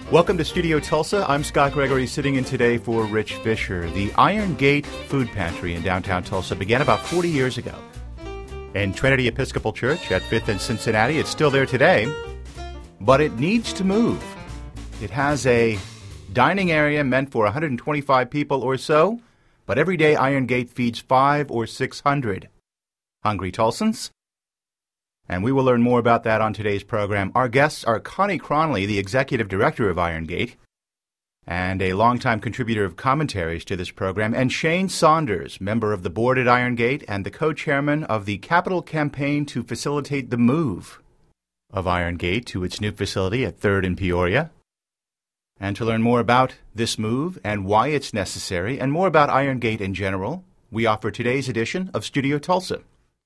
Welcome to Studio Tulsa. I'm Scott Gregory, sitting in today for Rich Fisher. The Iron Gate Food Pantry in downtown Tulsa began about 40 years ago. In Trinity Episcopal Church at 5th and Cincinnati, it's still there today, but it needs to move. It has a dining area meant for 125 people or so, but every day Iron Gate feeds 500 or 600 hungry Tulsans. And we will learn more about that on today's program. Our guests are Connie Cronley, the executive director of Iron Gate, and a longtime contributor of commentaries to this program, and Shane Saunders, member of the board at Iron Gate and the co-chairman of the capital campaign to facilitate the move of Iron Gate to its new facility at 3rd and Peoria. And to learn more about this move and why it's necessary, and more about Iron Gate in general, we offer today's edition of Studio Tulsa.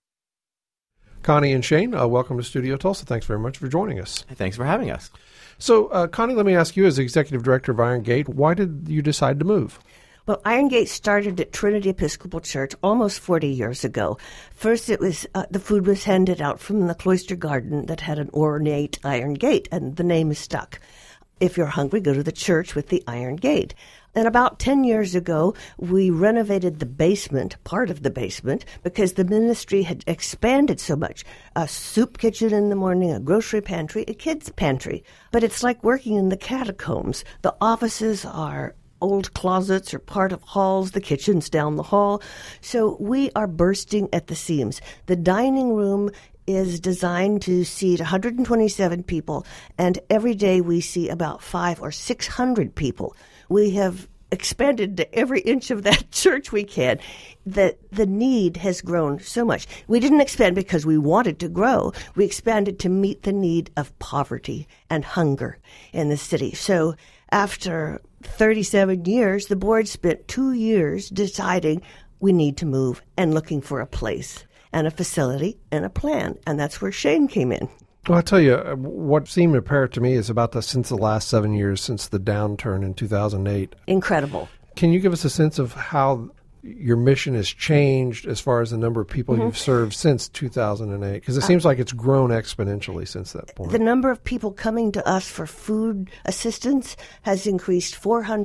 Connie and Shane, welcome to Studio Tulsa. Thanks very much for joining us. Thanks for having us. So, Connie, let me ask you, as Executive Director of Iron Gate, why did you decide to move? Well, Iron Gate started at Trinity Episcopal Church almost 40 years ago. First, it was the food was handed out from the cloister garden that had an ornate iron gate, and the name is stuck. If you're hungry, go to the church with the Iron Gate. And about 10 years ago, we renovated the basement, part of the basement, because the ministry had expanded so much. A soup kitchen in the morning, a grocery pantry, a kids' pantry. But it's like working in the catacombs. The offices are old closets or part of halls, the kitchen's down the hall. So we are bursting at the seams. The dining room is designed to seat 127 people, and every day we see about 500 or 600 people. We have expanded to every inch of that church we can. The need has grown so much. We didn't expand because we wanted to grow. We expanded to meet the need of poverty and hunger in the city. So after 37 years, the board spent 2 years deciding we need to move and looking for a place and a facility and a plan. And that's where Shane came in. Well, I'll tell you, what seemed apparent to me is since the last 7 years, since the downturn in 2008. Incredible. Can you give us a sense of how your mission has changed as far as the number of people you've served since 2008? Because it seems like it's grown exponentially since that point. The number of people coming to us for food assistance has increased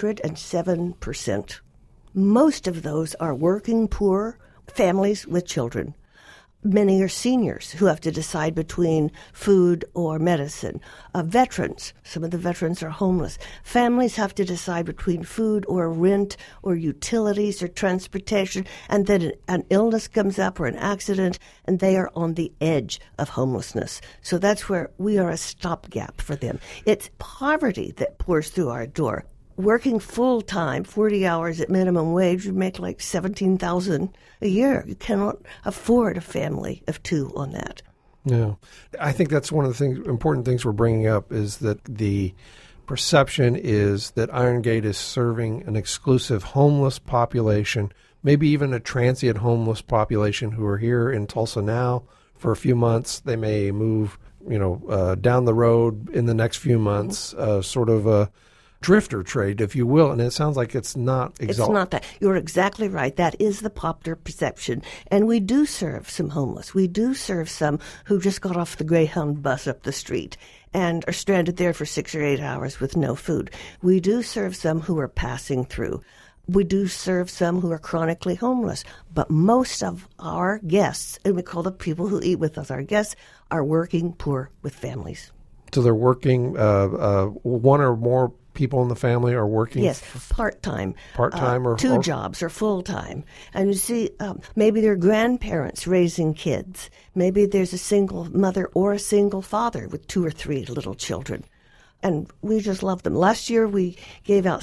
407%. Most of those are working poor families with children. Many are seniors who have to decide between food or medicine. Veterans, some of the veterans are homeless. Families have to decide between food or rent or utilities or transportation, and then an illness comes up or an accident, and they are on the edge of homelessness. So that's where we are a stopgap for them. It's poverty that pours through our door. Working full-time, 40 hours at minimum wage, you make like $17,000 a year. You cannot afford a family of two on that. Yeah. I think that's one of the important things we're bringing up is that the perception is that Iron Gate is serving an exclusive homeless population, maybe even a transient homeless population who are here in Tulsa now for a few months. They may move, down the road in the next few months, sort of a drifter trade, if you will, and it sounds like it's not It's not that. You're exactly right. That is the popular perception. And we do serve some homeless. We do serve some who just got off the Greyhound bus up the street and are stranded there for 6 or 8 hours with no food. We do serve some who are passing through. We do serve some who are chronically homeless. But most of our guests, and we call the people who eat with us our guests, are working poor with families. So they're working, one or more people in the family are working? Yes, part-time. Part-time or two jobs or full-time. And you see, maybe they're grandparents raising kids. Maybe there's a single mother or a single father with 2 or 3 little children. And we just love them. Last year, we gave out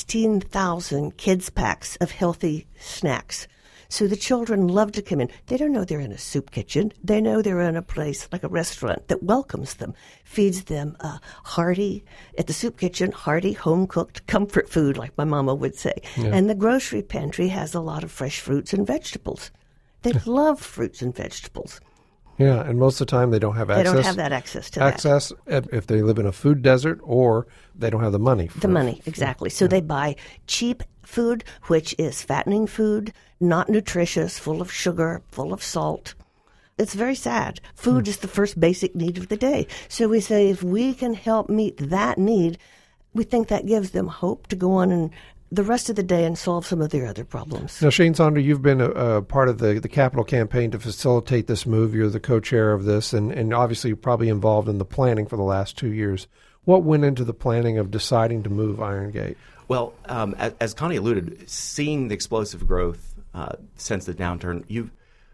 16,000 kids' packs of healthy snacks. So the children love to come in. They don't know they're in a soup kitchen. They know they're in a place like a restaurant that welcomes them, feeds them hearty, at the soup kitchen, hearty, home-cooked comfort food, like my mama would say. Yeah. And the grocery pantry has a lot of fresh fruits and vegetables. They love fruits and vegetables. Yeah, and most of the time they don't have access. They don't have that access to that. If they live in a food desert, or they don't have the money. Exactly. So they buy cheap food, which is fattening food, not nutritious, full of sugar, full of salt. It's very sad. Food is the first basic need of the day. So we say if we can help meet that need, we think that gives them hope to go on and the rest of the day and solve some of their other problems. Now, Shane Sonder, you've been a part of the capital campaign to facilitate this move. You're the co-chair of this, and obviously you're probably involved in the planning for the last 2 years. What went into the planning of deciding to move Iron Gate? Well, as Connie alluded, seeing the explosive growth since the downturn,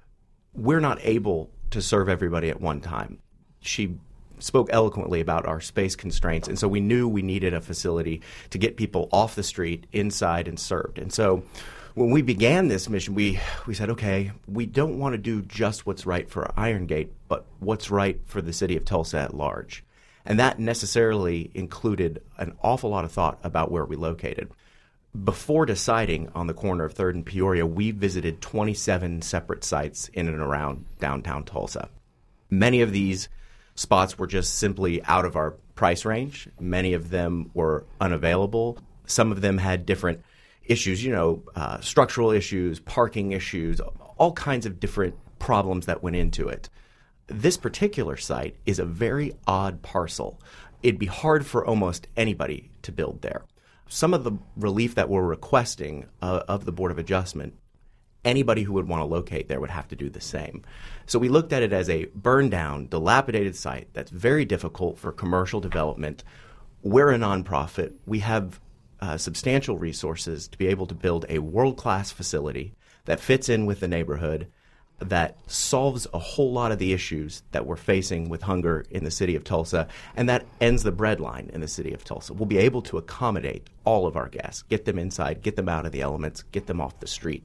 we're not able to serve everybody at one time. She spoke eloquently about our space constraints, and so we knew we needed a facility to get people off the street, inside, and served. And so when we began this mission, we said, okay, we don't want to do just what's right for Iron Gate, but what's right for the city of Tulsa at large. And that necessarily included an awful lot of thought about where we located. Before deciding on the corner of 3rd and Peoria, we visited 27 separate sites in and around downtown Tulsa. Many of these spots were just simply out of our price range. Many of them were unavailable. Some of them had different issues, structural issues, parking issues, all kinds of different problems that went into it. This particular site is a very odd parcel. It'd be hard for almost anybody to build there. Some of the relief that we're requesting of the Board of Adjustment, anybody who would want to locate there would have to do the same. So we looked at it as a burned-down, dilapidated site that's very difficult for commercial development. We're a nonprofit. We have substantial resources to be able to build a world-class facility that fits in with the neighborhood, that solves a whole lot of the issues that we're facing with hunger in the city of Tulsa, and that ends the breadline in the city of Tulsa. We'll be able to accommodate all of our guests, get them inside, get them out of the elements, get them off the street.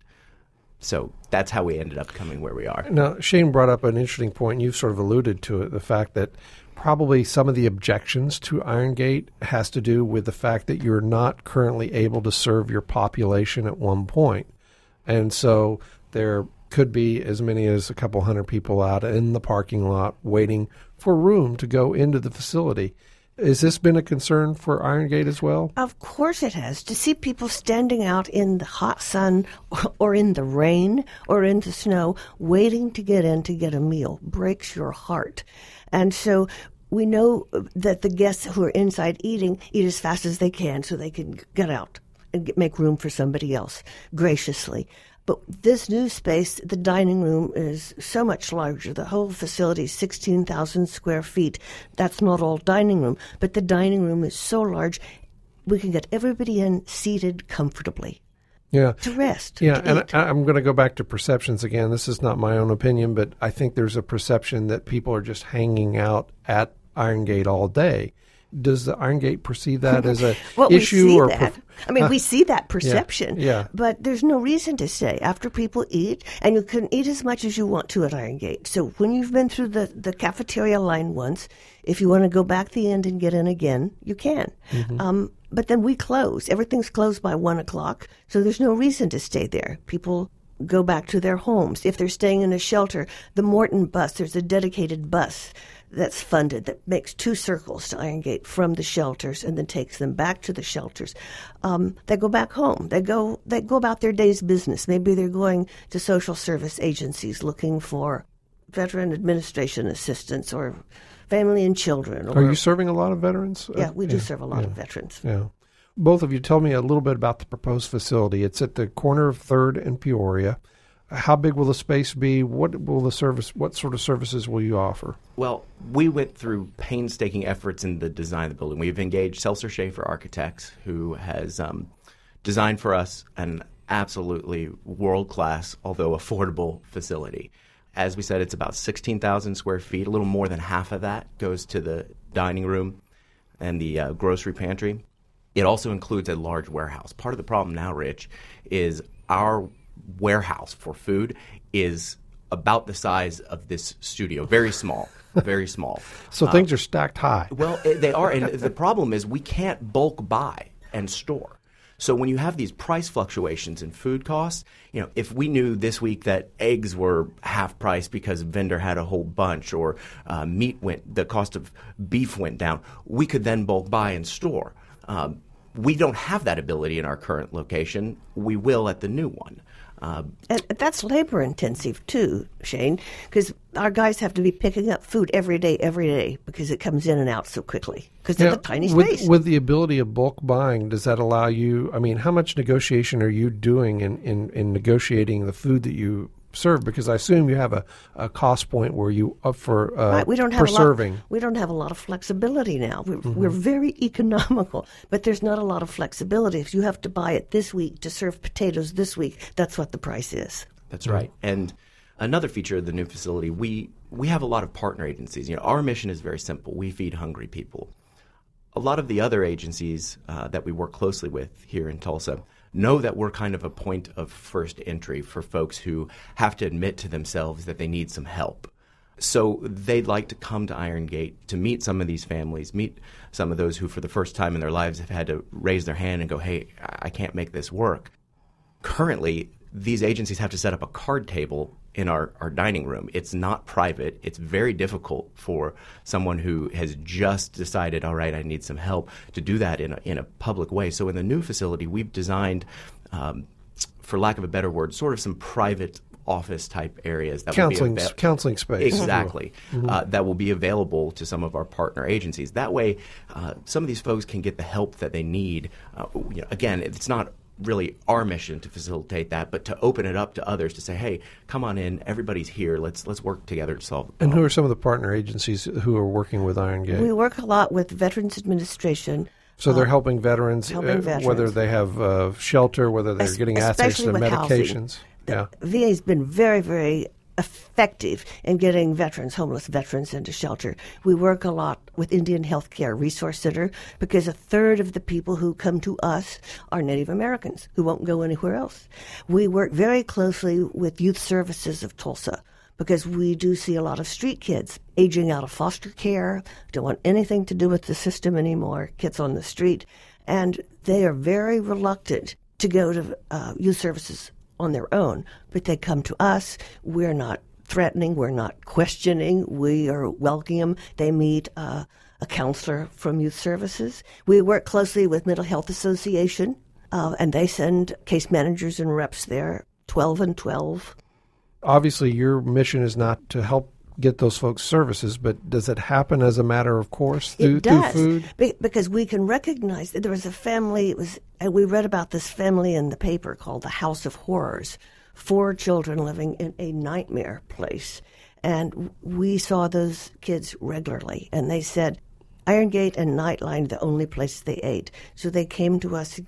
So that's how we ended up coming where we are. Now, Shane brought up an interesting point, and you've sort of alluded to it, the fact that probably some of the objections to Iron Gate has to do with the fact that you're not currently able to serve your population at one point. And so there could be as many as a couple hundred people out in the parking lot waiting for room to go into the facility. Has this been a concern for Iron Gate as well? Of course it has. To see people standing out in the hot sun or in the rain or in the snow waiting to get in to get a meal breaks your heart. And so we know that the guests who are inside eat as fast as they can so they can get out and make room for somebody else graciously. But this new space, the dining room, is so much larger. The whole facility is 16,000 square feet. That's not all dining room, but the dining room is so large, we can get everybody in seated comfortably. Yeah. To rest. Yeah, to and eat. I'm going to go back to perceptions again. This is not my own opinion, but I think there's a perception that people are just hanging out at Iron Gate all day. Does the Iron Gate perceive that as a issue? We see that. We see that perception. Yeah. But there's no reason to stay after people eat, and you can eat as much as you want to at Iron Gate. So when you've been through the cafeteria line once, if you want to go back the end and get in again, you can. Mm-hmm. But then we close. Everything's closed by 1 o'clock, so there's no reason to stay there. People go back to their homes. If they're staying in a shelter, the Morton bus, there's a dedicated bus that's funded that makes 2 circles to Iron Gate from the shelters and then takes them back to the shelters. They go back home. They go about their day's business. Maybe they're going to social service agencies looking for veteran administration assistance or family and children. Are you serving a lot of veterans? Yeah, we do serve a lot of veterans. Yeah. Both of you, tell me a little bit about the proposed facility. It's at the corner of 3rd and Peoria. How big will the space be? What sort of services will you offer? Well, we went through painstaking efforts in the design of the building. We've engaged Seltzer Schaefer Architects, who has designed for us an absolutely world-class, although affordable, facility. As we said, it's about 16,000 square feet. A little more than half of that goes to the dining room and the grocery pantry. It also includes a large warehouse. Part of the problem now, Rich, is our warehouse for food is about the size of this studio. Very small, very small. So things are stacked high. Well, they are. And the problem is we can't bulk buy and store. So when you have these price fluctuations in food costs, if we knew this week that eggs were half price because a vendor had a whole bunch, or the cost of beef went down, we could then bulk buy and store. We don't have that ability in our current location. We will at the new one. And that's labor intensive too, Shane, because our guys have to be picking up food every day, because it comes in and out so quickly, because it's a tiny space. With the ability of bulk buying, does that allow you, I mean, how much negotiation are you doing in negotiating the food that you serve? Because I assume you have a cost point where you up for serving. We don't have a lot of flexibility now. We're very economical, but there's not a lot of flexibility. If you have to buy it this week to serve potatoes this week, that's what the price is. That's right. And another feature of the new facility, we have a lot of partner agencies. Our mission is very simple. We feed hungry people. A lot of the other agencies that we work closely with here in Tulsa know that we're kind of a point of first entry for folks who have to admit to themselves that they need some help. So they'd like to come to Iron Gate to meet some of these families, meet some of those who for the first time in their lives have had to raise their hand and go, hey, I can't make this work. Currently, these agencies have to set up a card table in our dining room. It's not private. It's very difficult for someone who has just decided, all right, I need some help, to do that in a public way. So in the new facility, we've designed, for lack of a better word, sort of some private office type areas that counseling space. Exactly. That will be available to some of our partner agencies. That way, some of these folks can get the help that they need. Again, it's not really our mission to facilitate that, but to open it up to others to say, hey, come on in, everybody's here, let's work together to solve the problem. And who are some of the partner agencies who are working with Iron Gate? We work a lot with Veterans Administration. So they're helping veterans, whether they have shelter, whether they're getting access to medications. The VA has been very, very effective in getting homeless veterans into shelter. We work a lot with Indian Healthcare Resource Center because a third of the people who come to us are Native Americans who won't go anywhere else. We work very closely with Youth Services of Tulsa because we do see a lot of street kids aging out of foster care, don't want anything to do with the system anymore, kids on the street, and they are very reluctant to go to Youth Services on their own, but they come to us. We're not threatening. We're not questioning. We are welcoming them. They meet a counselor from Youth Services. We work closely with Mental Health Association, and they send case managers and reps there, 12 and 12. Obviously, your mission is not to help get those folks services, but does it happen as a matter of course through food? Because we can recognize that there was a family, we read about this family in the paper called the House of Horrors, 4 children living in a nightmare place. And we saw those kids regularly, and they said, Iron Gate and Nightline, the only place they ate. So they came to us,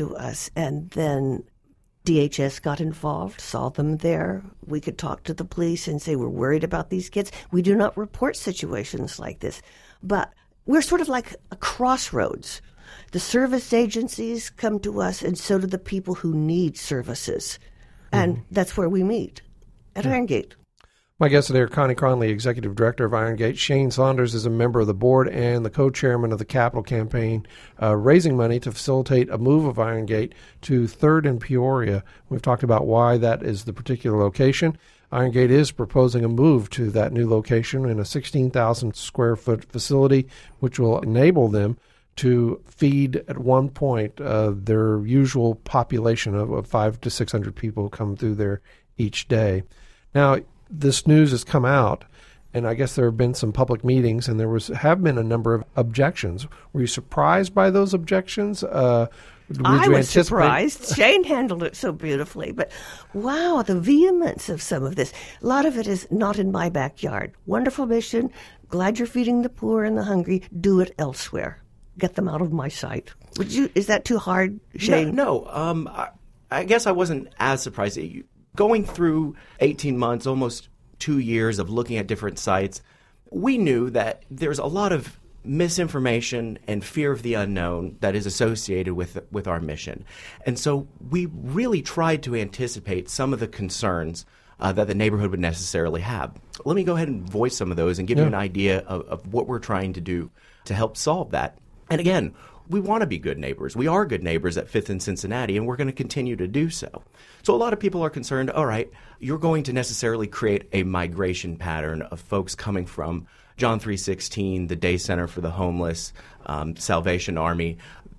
and then DHS got involved, saw them there. We could talk to the police and say, we're worried about these kids. We do not report situations like this. But we're sort of like a crossroads. The service agencies come to us, and so do the people who need services. And that's where we meet, at Iron Gate. My guest today, Connie Cronley, Executive Director of Iron Gate. Shane Saunders is a member of the board and the co-chairman of the Capital Campaign, raising money to facilitate a move of Iron Gate to 3rd and Peoria. We've talked about why that is the particular location. Iron Gate is proposing a move to that new location in a 16,000 square foot facility, which will enable them to feed at one point their usual population of 500 to 600 people who come through there each day. Now, this news has come out, and I guess there have been some public meetings, and have been a number of objections. Were you surprised by those objections? I was surprised. Shane handled it so beautifully, but wow, the vehemence of some of this. A lot of it is not in my backyard. Wonderful mission. Glad you're feeding the poor and the hungry. Do it elsewhere. Get them out of my sight. Is that too hard, Shane? No. I guess I wasn't as surprised. Going through 18 months, almost 2 years of looking at different sites, we knew that there's a lot of misinformation and fear of the unknown that is associated with our mission. And so we really tried to anticipate some of the concerns that the neighborhood would necessarily have. Let me go ahead and voice some of those and give you an idea of what we're trying to do to help solve that. And again, we want to be good neighbors. We are good neighbors at 5th and Cincinnati, and we're going to continue to do so. So a lot of people are concerned, all right, you're going to necessarily create a migration pattern of folks coming from John 3:16, the Day Center for the Homeless, Salvation Army.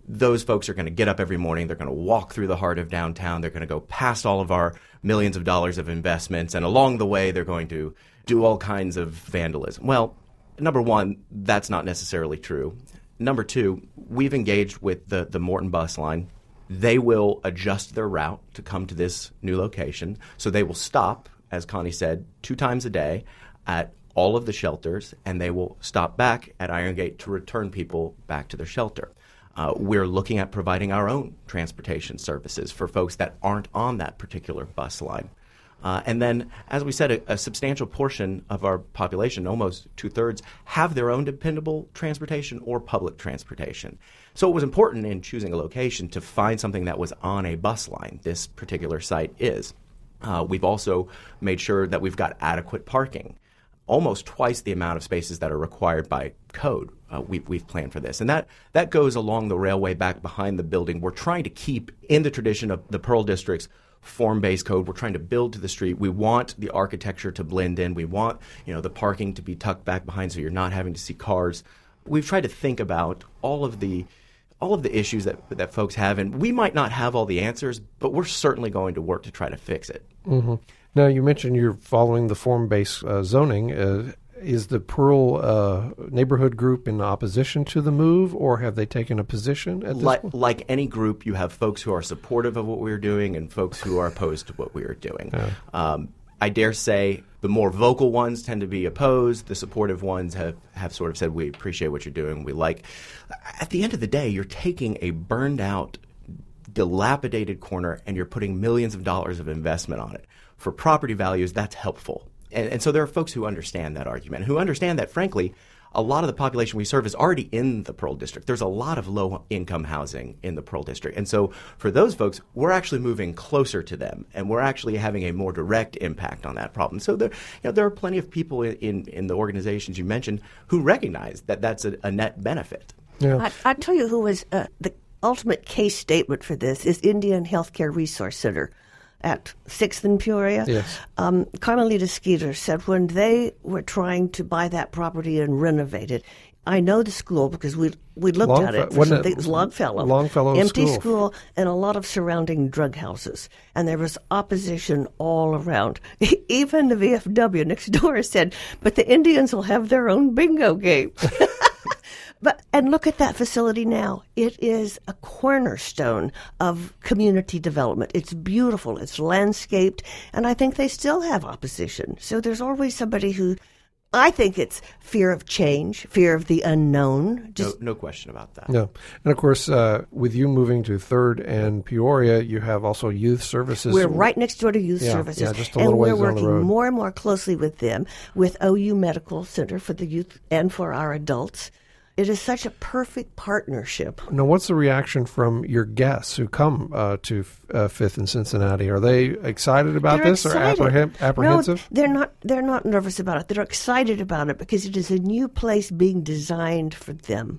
those folks are going to get up every morning. They're going to walk through the heart of downtown. They're going to go past all of our millions of dollars of investments. And along the way, they're going to do all kinds of vandalism. Well, number one, that's not necessarily true. Number two, we've engaged with the Morton bus line. They will adjust their route to come to this new location. So they will stop, as Connie said, 2 times a day at all of the shelters, and they will stop back at Iron Gate to return people back to their shelter. We're looking at providing our own transportation services for folks that aren't on that particular bus line. And then, as we said, a substantial portion of our population, almost 2/3, have their own dependable transportation or public transportation. So it was important in choosing a location to find something that was on a bus line. This particular site is. We've also made sure that we've got adequate parking, almost twice the amount of spaces that are required by code. We've planned for this. And that goes along the railway back behind the building. We're trying to keep in the tradition of the Pearl District's form-based code. We're trying to build to the street. We want the architecture to blend in. We want, the parking to be tucked back behind so you're not having to see cars. We've tried to think about all of the issues that folks have, and we might not have all the answers, but we're certainly going to work to try to fix it. Mm-hmm. Now, you mentioned you're following the form-based zoning. Is the Pearl neighborhood group in opposition to the move, or have they taken a position at this point? Like any group, you have folks who are supportive of what we're doing and folks who are opposed to what we are doing. I dare say the more vocal ones tend to be opposed. The supportive ones have sort of said, we appreciate what you're doing. We like. At the end of the day, you're taking a burned out, dilapidated corner and you're putting millions of dollars of investment on it. For property values, that's helpful. And so there are folks who understand that argument, who understand that, frankly, a lot of the population we serve is already in the Pearl District. There's a lot of low-income housing in the Pearl District. And so for those folks, we're actually moving closer to them, and we're actually having a more direct impact on that problem. So there are plenty of people in the organizations you mentioned who recognize that that's a net benefit. Yeah. I tell you who was the ultimate case statement for this is Indian Healthcare Resource Center at 6th and Peoria. Yes. Carmelita Skeeter said when they were trying to buy that property and renovate it, I know the school because we looked at it. It was Longfellow. Empty school and a lot of surrounding drug houses. And there was opposition all around. Even the VFW next door said, but the Indians will have their own bingo game. And look at that facility now. It is a cornerstone of community development. It's beautiful. It's landscaped. And I think they still have opposition. So there's always somebody who, I think it's fear of change, fear of the unknown. No question about that. No. And of course, with you moving to 3rd and Peoria, you have also youth services. We're right next door to youth services. Yeah, just a little ways and we're down the road. working more and more closely with them, with OU Medical Center for the youth and for our adults. It is such a perfect partnership. Now, what's the reaction from your guests who come to 5th and Cincinnati? Are they excited about this or apprehensive? No, they're not nervous about it. They're excited about it because it is a new place being designed for them,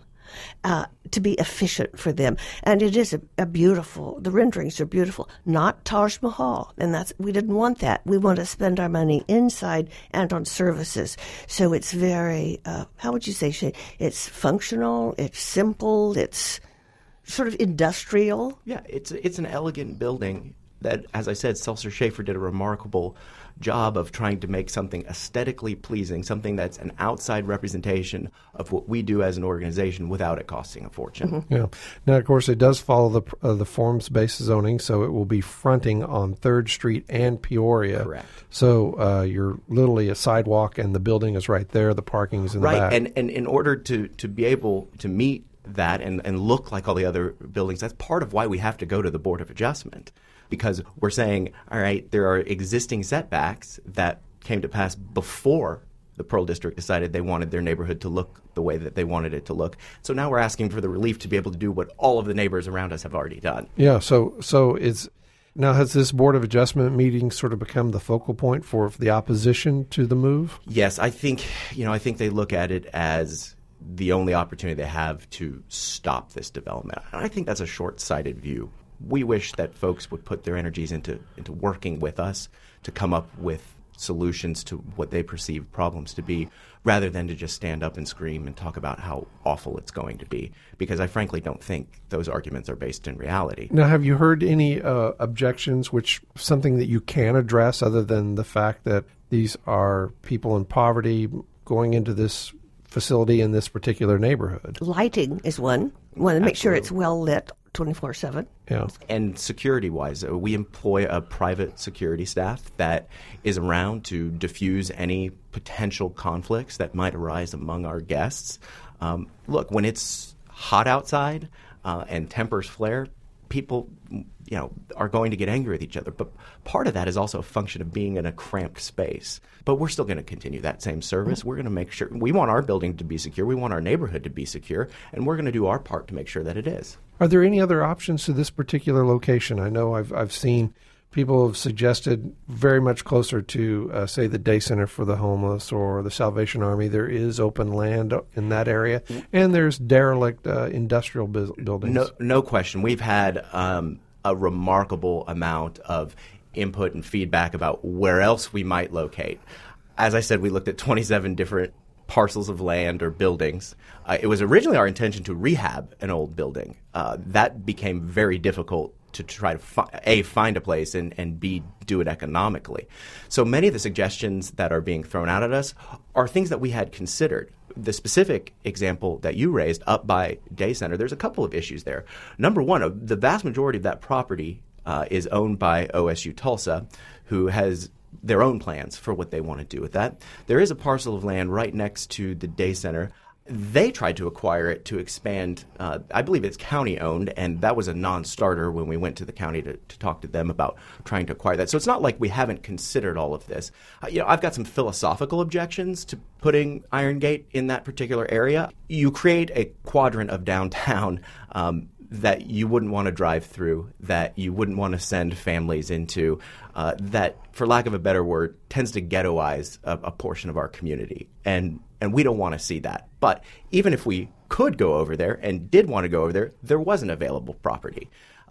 to be efficient for them. And it is a beautiful, the renderings are beautiful. Not Taj Mahal. And we didn't want that. We want to spend our money inside and on services. So it's very, how would you say, Shane? It's functional, it's simple, it's sort of industrial. Yeah, it's an elegant building that, as I said, Seltzer Schaefer did a remarkable job of trying to make something aesthetically pleasing, something that's an outside representation of what we do as an organization without it costing a fortune. Mm-hmm. Yeah. Now, of course, it does follow the forms-based zoning, so it will be fronting on 3rd Street and Peoria. Correct. So you're literally a sidewalk, and the building is right there. The parking is in the back. Right, and in order to be able to meet that and look like all the other buildings, that's part of why we have to go to the Board of Adjustment. Because we're saying, all right, there are existing setbacks that came to pass before the Pearl District decided they wanted their neighborhood to look the way that they wanted it to look. So now we're asking for the relief to be able to do what all of the neighbors around us have already done. Yeah, so now has this Board of Adjustment meeting sort of become the focal point for the opposition to the move? Yes, I think they look at it as the only opportunity they have to stop this development. I think that's a short-sighted view. We wish that folks would put their energies into working with us to come up with solutions to what they perceive problems to be, rather than to just stand up and scream and talk about how awful it's going to be. Because I frankly don't think those arguments are based in reality. Now, have you heard any objections, which something that you can address other than the fact that these are people in poverty going into this facility in this particular neighborhood? Lighting is one. We want to make sure it's well lit 24/7. Yeah. And security-wise, we employ a private security staff that is around to diffuse any potential conflicts that might arise among our guests. Look, when it's hot outside and tempers flare, people, are going to get angry with each other. But part of that is also a function of being in a cramped space. But we're still going to continue that same service. We're going to make sure we want our building to be secure. We want our neighborhood to be secure. And we're going to do our part to make sure that it is. Are there any other options to this particular location? I know I've seen people have suggested very much closer to, say, the Day Center for the Homeless or the Salvation Army. There is open land in that area, and there's derelict industrial buildings. No question. We've had a remarkable amount of input and feedback about where else we might locate. As I said, we looked at 27 different parcels of land or buildings. It was originally our intention to rehab an old building. That became very difficult to try to find a place and B, do it economically. So many of the suggestions that are being thrown out at us are things that we had considered. The specific example that you raised up by Day Center, there's a couple of issues there. Number one, the vast majority of that property is owned by OSU Tulsa, who has their own plans for what they want to do with that. There is a parcel of land right next to the Day Center. They tried to acquire it to expand. I believe it's county-owned, and that was a non-starter when we went to the county to talk to them about trying to acquire that. So it's not like we haven't considered all of this. I've got some philosophical objections to putting Iron Gate in that particular area. You create a quadrant of downtown that you wouldn't want to drive through, that you wouldn't want to send families into, that, for lack of a better word, tends to ghettoize a portion of our community. And we don't want to see that. But even if we could go over there and did want to go over there, there wasn't available property.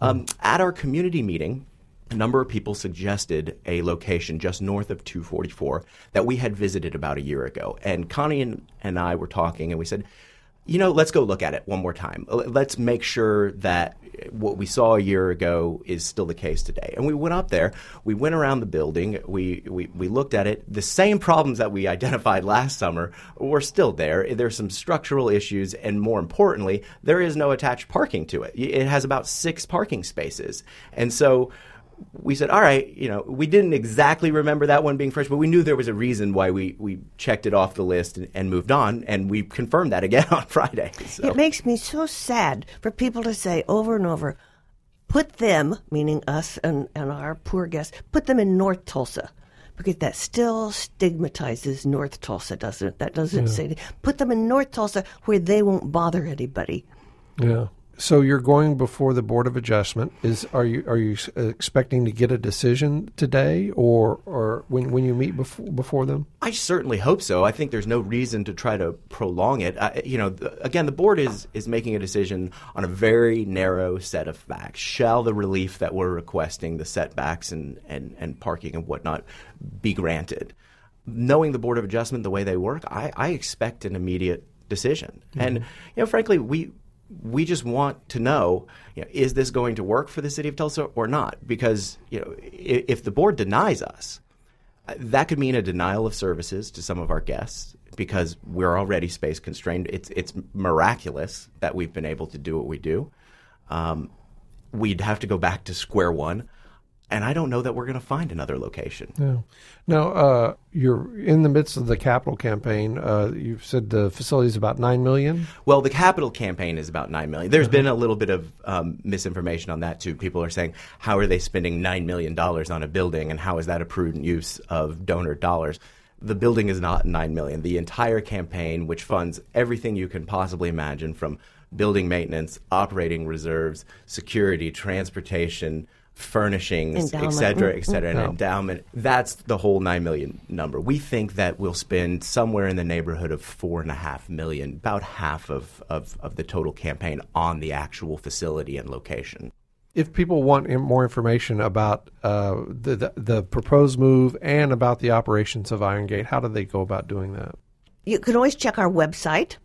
At our community meeting, a number of people suggested a location just north of 244 that we had visited about a year ago. And Connie and I were talking, and we said, let's go look at it one more time. Let's make sure that what we saw a year ago is still the case today. And we went up there. We went around the building. We looked at it. The same problems that we identified last summer were still there. There's some structural issues, and more importantly, there is no attached parking to it. It has about 6 parking spaces. And so we said, all right, we didn't exactly remember that one being fresh, but we knew there was a reason why we checked it off the list and moved on, and we confirmed that again on Friday. So. It makes me so sad for people to say over and over, put them, meaning us and our poor guests, put them in North Tulsa, because that still stigmatizes North Tulsa, doesn't it? That doesn't say, put them in North Tulsa where they won't bother anybody. Yeah. So you're going before the Board of Adjustment. Are you expecting to get a decision today, or when you meet before them? I certainly hope so. I think there's no reason to try to prolong it. Again, the board is making a decision on a very narrow set of facts. Shall the relief that we're requesting, the setbacks and parking and whatnot, be granted? Knowing the Board of Adjustment the way they work, I expect an immediate decision. Mm-hmm. And frankly, we just want to know, is this going to work for the city of Tulsa or not? Because, if the board denies us, that could mean a denial of services to some of our guests because we're already space constrained. It's miraculous that we've been able to do what we do. We'd have to go back to square one. And I don't know that we're going to find another location. Yeah. Now, you're in the midst of the capital campaign. You've said the facility is about $9 million? Well, the capital campaign is about $9 million. There's been a little bit of misinformation on that, too. People are saying, how are they spending $9 million on a building, and how is that a prudent use of donor dollars? The building is not $9 million. The entire campaign, which funds everything you can possibly imagine, from building maintenance, operating reserves, security, transportation, furnishings, et cetera, and endowment. That's the whole $9 million number. We think that we'll spend somewhere in the neighborhood of $4.5 million, about half of the total campaign on the actual facility and location. If people want more information about the proposed move and about the operations of Iron Gate, how do they go about doing that? You can always check our website,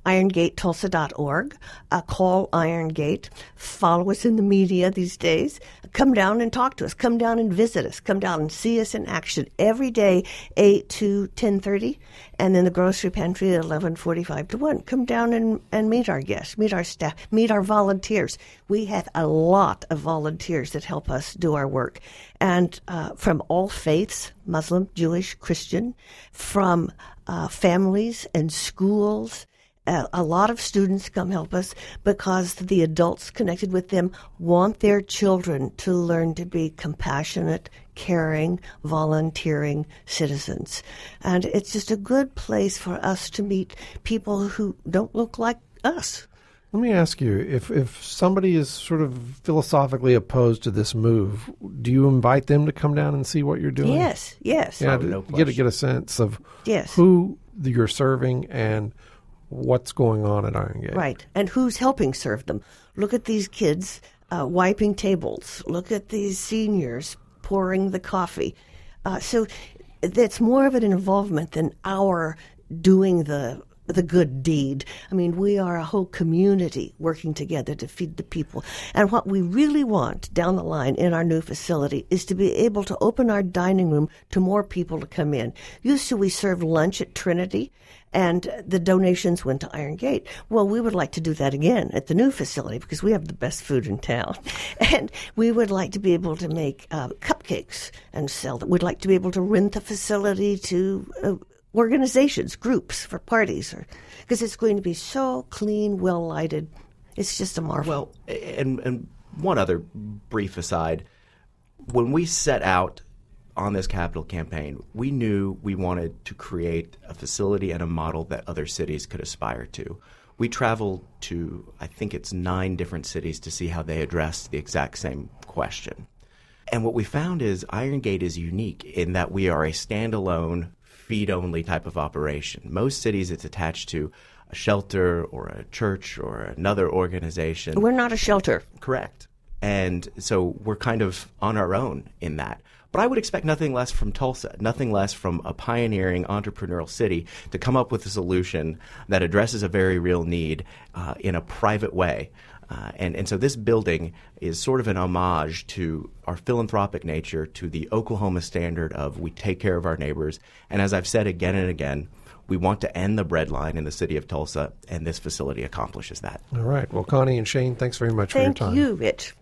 irongatetulsa.org. Call Iron Gate. Follow us in the media these days. Come down and talk to us. Come down and visit us. Come down and see us in action every day, 8 to 10:30, and then the grocery pantry at 11:45 to 1. Come down and meet our guests, meet our staff, meet our volunteers. We have a lot of volunteers that help us do our work, and from all faiths, Muslim, Jewish, Christian, from families and schools. A lot of students come help us because the adults connected with them want their children to learn to be compassionate, caring, volunteering citizens. And it's just a good place for us to meet people who don't look like us. Let me ask you, if somebody is sort of philosophically opposed to this move, do you invite them to come down and see what you're doing? Yes. Yeah, no get a sense of Yes. who you're serving and what's going on at Iron Gate. Right. And who's helping serve them. Look at these kids wiping tables. Look at these seniors pouring the coffee. So that's more of an involvement than our doing the good deed. I mean, we are a whole community working together to feed the people. And what we really want down the line in our new facility is to be able to open our dining room to more people to come in. Used to we served lunch at Trinity, and the donations went to Iron Gate. Well, we would like to do that again at the new facility because we have the best food in town. And we would like to be able to make cupcakes and sell them. We'd like to be able to rent the facility to organizations, groups for parties, because it's going to be so clean, well lighted. It's just a marvel. Well, and one other brief aside, when we set out on this capital campaign, we knew we wanted to create a facility and a model that other cities could aspire to. We traveled to, I think it's 9 different cities to see how they addressed the exact same question. And what we found is Iron Gate is unique in that we are a standalone, feed-only type of operation. Most cities, it's attached to a shelter or a church or another organization. We're not a shelter. Correct. And so we're kind of on our own in that. But I would expect nothing less from Tulsa, nothing less from a pioneering entrepreneurial city to come up with a solution that addresses a very real need in a private way. And so this building is sort of an homage to our philanthropic nature, to the Oklahoma standard of we take care of our neighbors. And as I've said again and again, we want to end the bread line in the city of Tulsa, and this facility accomplishes that. All right. Well, Connie and Shane, thanks very much for your time. Thank you, Rich.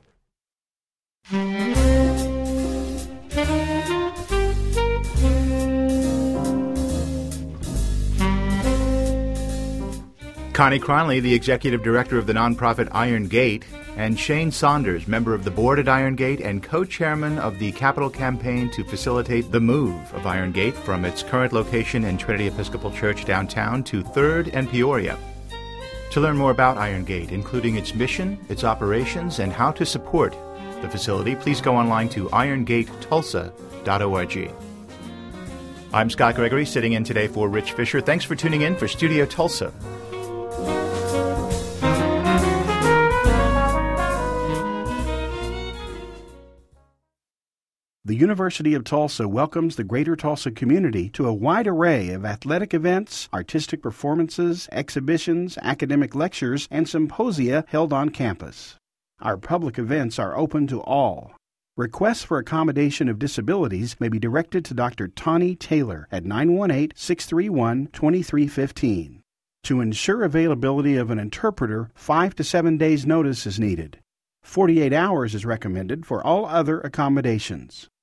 Connie Cronley, the executive director of the nonprofit Iron Gate, and Shane Saunders, member of the board at Iron Gate and co-chairman of the capital campaign to facilitate the move of Iron Gate from its current location in Trinity Episcopal Church downtown to 3rd and Peoria. To learn more about Iron Gate, including its mission, its operations, and how to support the facility, please go online to irongatetulsa.org. I'm Scott Gregory, sitting in today for Rich Fisher. Thanks for tuning in for Studio Tulsa. The University of Tulsa welcomes the Greater Tulsa community to a wide array of athletic events, artistic performances, exhibitions, academic lectures, and symposia held on campus. Our public events are open to all. Requests for accommodation of disabilities may be directed to Dr. Tawny Taylor at 918-631-2315. To ensure availability of an interpreter, 5 to 7 days' notice is needed. 48 hours is recommended for all other accommodations.